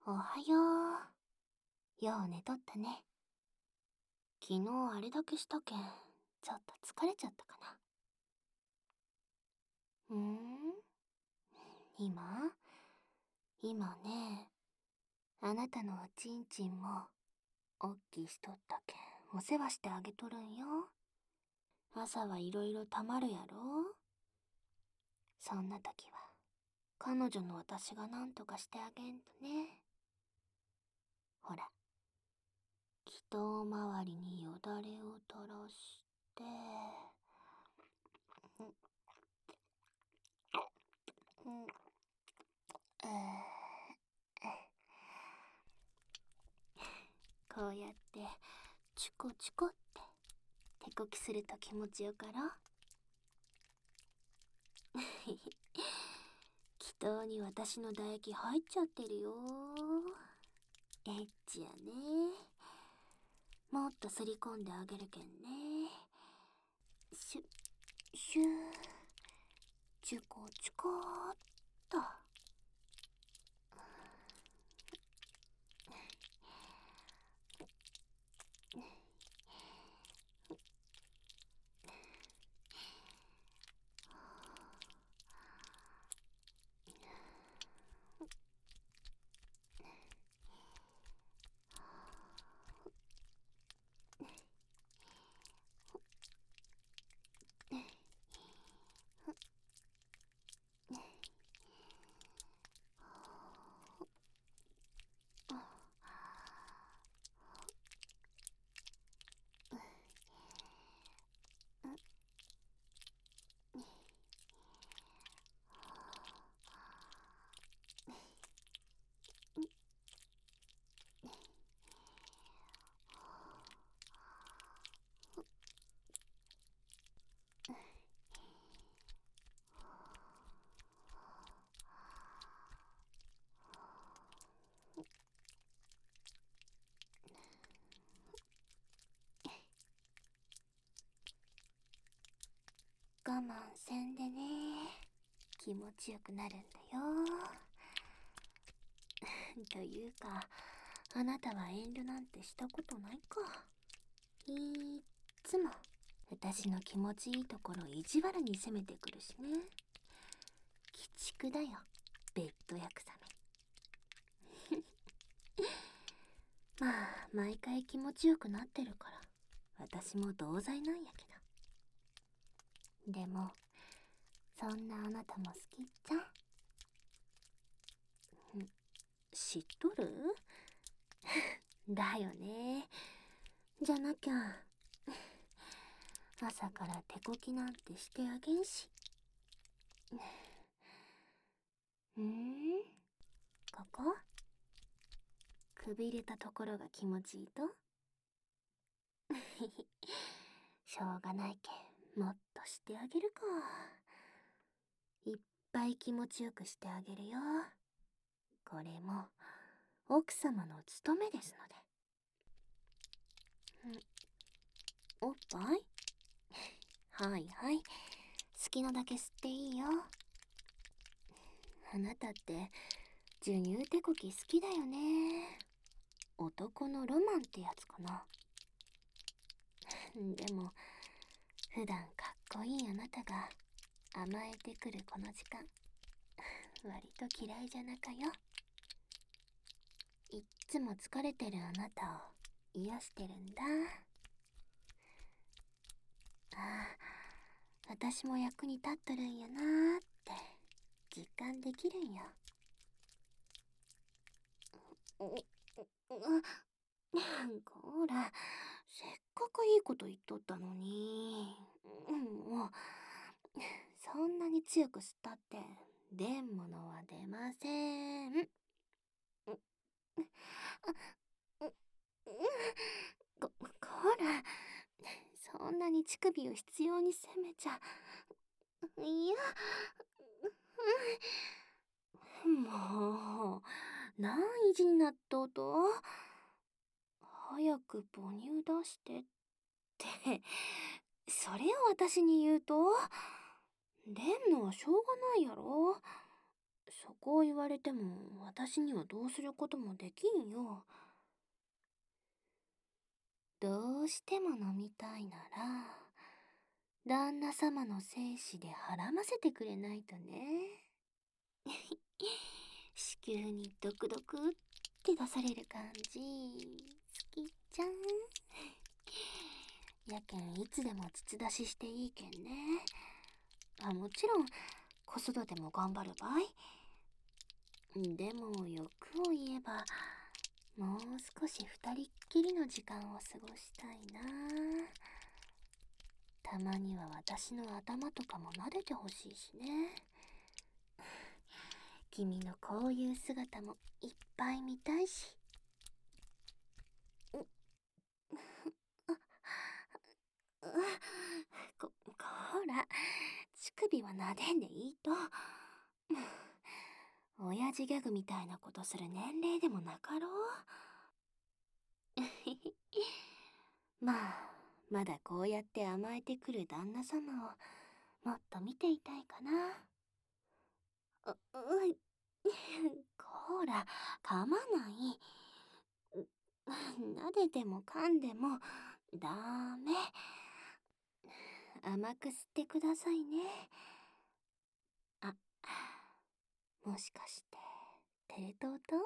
おはよう。よう寝とったね。昨日あれだけしたけん、ちょっと疲れちゃったかな。今今ね、あなたのおちんちんも、おっきいしとったけん、お世話してあげとるんよ。朝はいろいろたまるやろ。そんな時は、彼女の私がなんとかしてあげんとね。ほら、祈祷周りによだれを垂らして、うん、こうやってチュコチュコって手こきすると気持ちよかろ。祈祷に私の唾液入っちゃってるよ。エッチやね。もっとすり込んであげるけんね。シュシュー、チュコチュコーっと。我慢せんでね。気持ちよくなるんだよ。というか、あなたは遠慮なんてしたことないか。いっつも私の気持ちいいところ意地悪に攻めてくるしね。鬼畜だよ、ベッドヤクザめ。まあ毎回気持ちよくなってるから私も同罪なんやけど。でもそんなあなたも好きっちゃ。知っとる？だよね。じゃなきゃ朝から手こきなんてしてあげんし。ここくびれたところが気持ちいいと。しょうがないけんもっとしてあげるか。いっぱい気持ちよくしてあげるよ。これも奥様の務めですので。おっぱいはいはい、好きなだけ吸っていいよ。あなたって授乳手こき好きだよね。男のロマンってやつかな。でも普段かっこいいあなたが甘えてくるこの時間、割と嫌いじゃなかよ。いっつも疲れてるあなたを癒してるんだ。ああ、私も役に立っとるんやなーって実感できるんよ。こら、せっかくいいこと言っとったのに。もう、そんなに強く吸ったって出んものは出ません。こら、そんなに乳首を必要に責めちゃ。いや、もう、何意地になっとうと。早く母乳出してって、それを私に言うと、出んのはしょうがないやろ。 そこを言われても私にはどうすることもできんよ。どうしても飲みたいなら、旦那様の精子ではらませてくれないとね。子宮にドクドクって出される感じ、好きじゃん。やけんいつでも筒出ししていいけんね。もちろん子育ても頑張るばい。でも欲を言えば、もう少し二人っきりの時間を過ごしたいな。たまには私の頭とかも撫でてほしいしね。君のこういう姿もいっぱい見たいし。こら、乳首は撫でんでいいと。親父ギャグみたいなことする年齢でもなかろう。まあ、まだこうやって甘えてくる旦那様をもっと見ていたいかな。こーら、噛まない。撫でても噛んでもダメ。甘く吸ってくださいね。あ、もしかして、テレ東と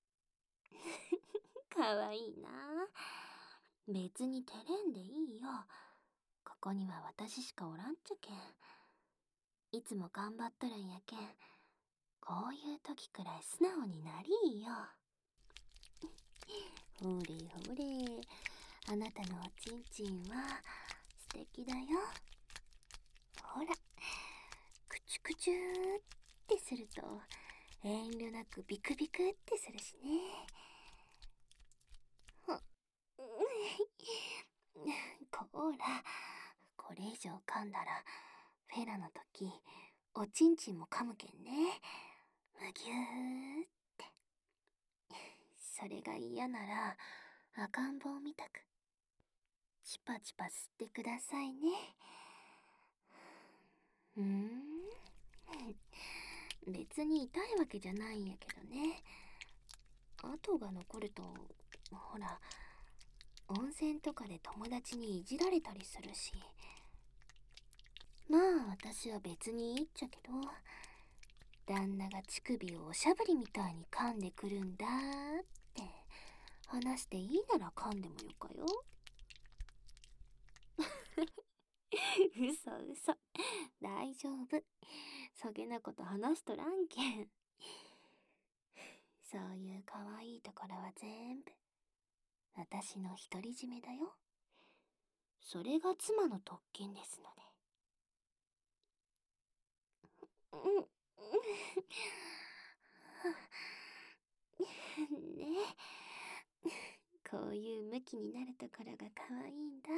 かわいいな。別に照れんでいいよ。ここには私しかおらんっちゃけん。いつも頑張っとるんやけん。こういう時くらい素直になりーよ。ほれほれ、あなたのおちんちんは素敵だよ。ほら、くちゅくちゅーってすると遠慮なくビクビクってするしね。こーら、これ以上噛んだらフェラの時おちんちんも噛むけんね。むぎゅーって。それが嫌なら赤ん坊みたくチパチパ吸ってくださいね。別に痛いわけじゃないんやけどね。跡が残ると、ほら、温泉とかで友達にいじられたりするし。まあ私は別にいいっちゃけど、旦那が乳首をおしゃぶりみたいに噛んでくるんだって話していいなら噛んでもよかよ。嘘嘘、大丈夫。そげなこと話しとらんけん。そういう可愛いところは全部私の独り占めだよ。それが妻の特権ですので。ねえ、こういう向きになるところが可愛いんだ。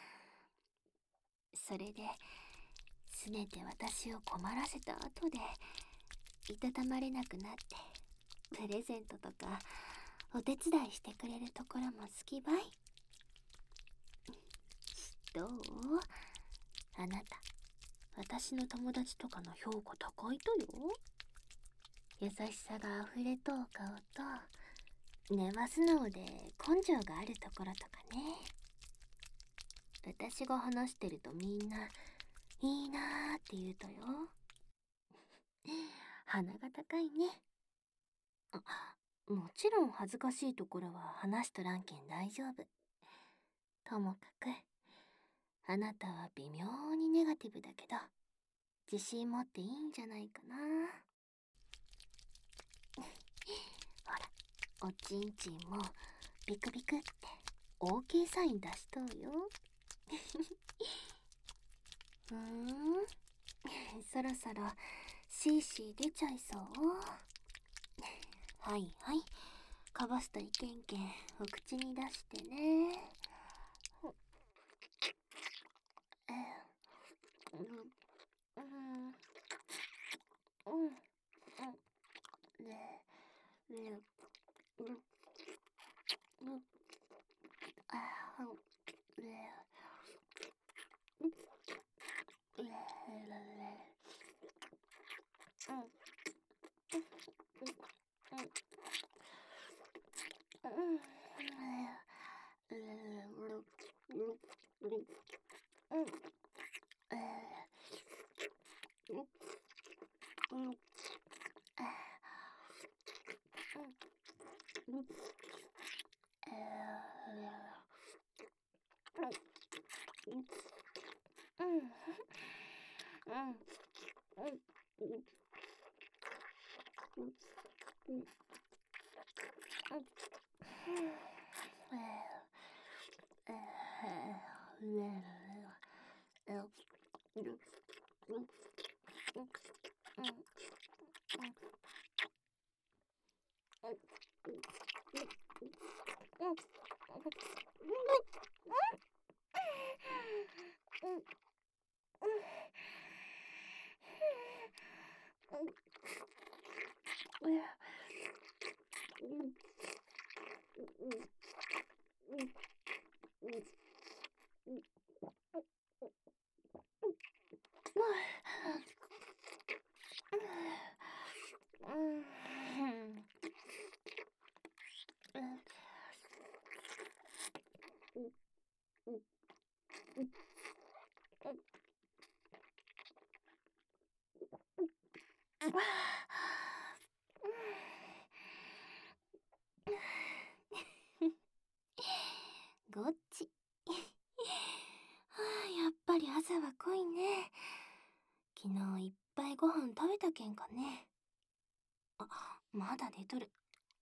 それで、すねて私を困らせた後で、いたたまれなくなって、プレゼントとか、お手伝いしてくれるところも好きばい。どう？あなた、私の友達とかの評価高いとよ。優しさが溢れとう顔と、根は素直で根性があるところとかね。私が話してるとみんな、いいなーって言うとよ。鼻が高いね。もちろん恥ずかしいところは話しとらんけん大丈夫。ともかく、あなたは微妙にネガティブだけど、自信持っていいんじゃないかな。ほら、おちんちんもビクビクって OK サイン出しとうよ。そろそろシーシー出ちゃいそう。はいはい、かばすといけんけんお口に出してね。 ごっち。はあ、やっぱり朝は濃いね。昨日いっぱいご飯食べたけんかね。あ、まだ寝とる。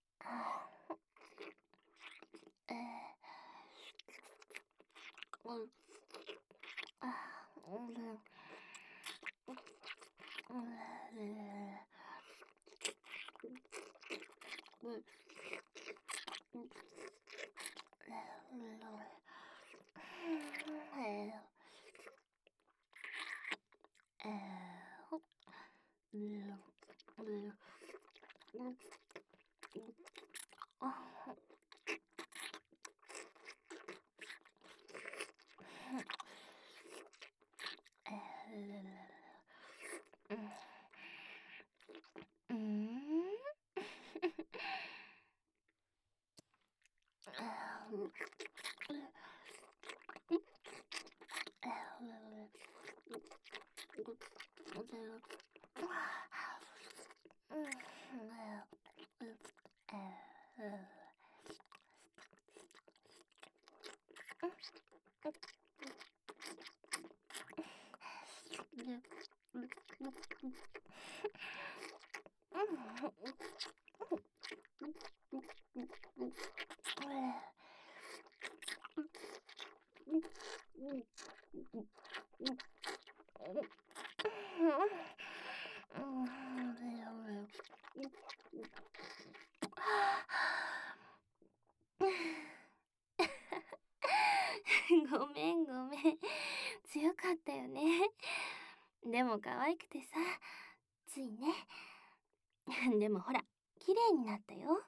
ごめんごめん。強かったよね。でも可愛くてさ、ついね。でもほら、綺麗になったよ。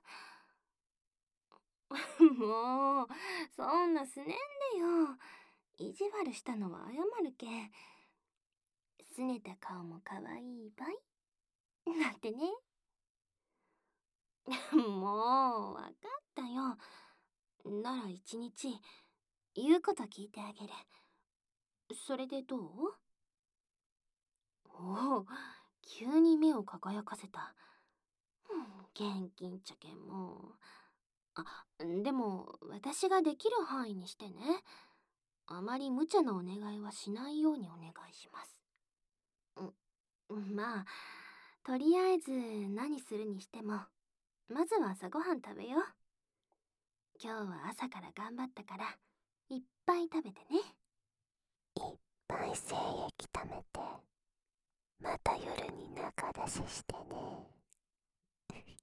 もう、そんなすねんでよ。意地悪したのは謝るけん。すねた顔も可愛いばい。なってね。もう、わかったよ。なら一日、言うこと聞いてあげる。それでどう？おお、急に目を輝かせた。元気んちゃけんもう。あ、でも、私ができる範囲にしてね。あまり無茶なお願いはしないようにお願いします。まあ、とりあえず何するにしても、まずは朝ごはん食べよう。今日は朝から頑張ったから、いっぱい食べてね。いっぱい精液溜めて、また夜に中出ししてね。